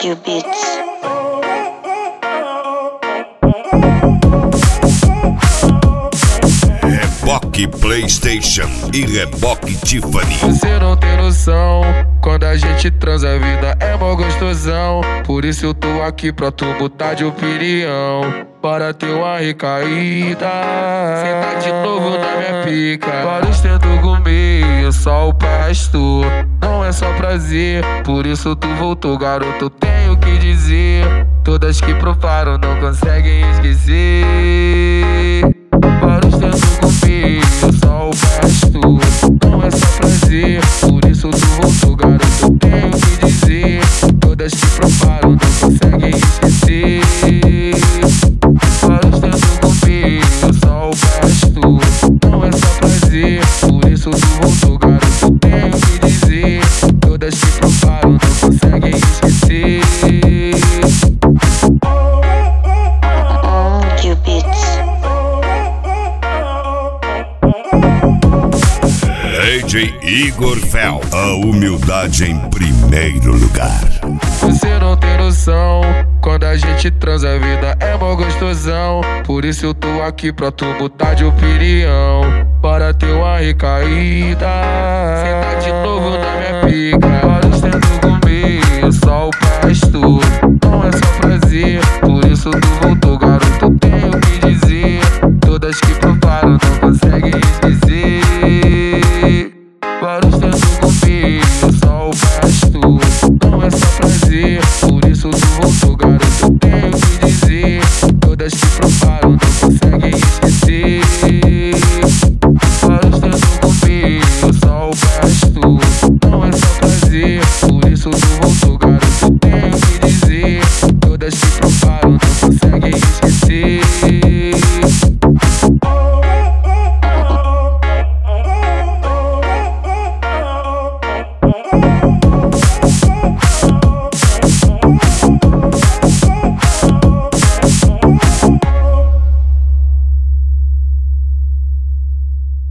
Audio Beats. Reboque PlayStation e Reboque Tiffany. Você não tem noção, quando a gente transa a vida é mó gostosão. Por isso eu tô aqui pra tu botar de opinião, para ter uma recaída. Senta de novo na minha pica, vários tentam comer, só o pasto. Não é só prazer, por isso tu voltou, garoto, eu tenho que dizer. Todas que provaram não conseguem esquecer. Vários tentam comer, só o pasto. Não é só prazer, por isso tu voltou, garoto, eu tenho que dizer. Todas que provaram não conseguem esquecer. Vários tentam comer, só o pasto. Não é só prazer, por isso tu voltou, garoto, eu tenho que dizer. Todas que provaram não conseguem esquecer. Audio Beats. DJ Igor Fel, a humildade em primeiro lugar. Você não tem noção, quando a gente transa a vida é mó gostosão. Por isso eu tô aqui pra tu botar de opinião, para ter uma recaída. Senta de novo na minha pica, vários tentam comer, só o pasto. Não é só prazer, por isso tu voltou, garoto, eu tenho que dizer. Todas que provaram não conseguem esquecer. Vários tentam comer, só o pasto. Não é só prazer, por isso tu voltou, garoto, eu tenho que dizer. Todas que provaram não conseguem esquecer. Vários tentam comer, só o pasto. Não é só prazer, por isso tu voltou, garoto, eu tenho que dizer. Todas que provaram não conseguem esquecer.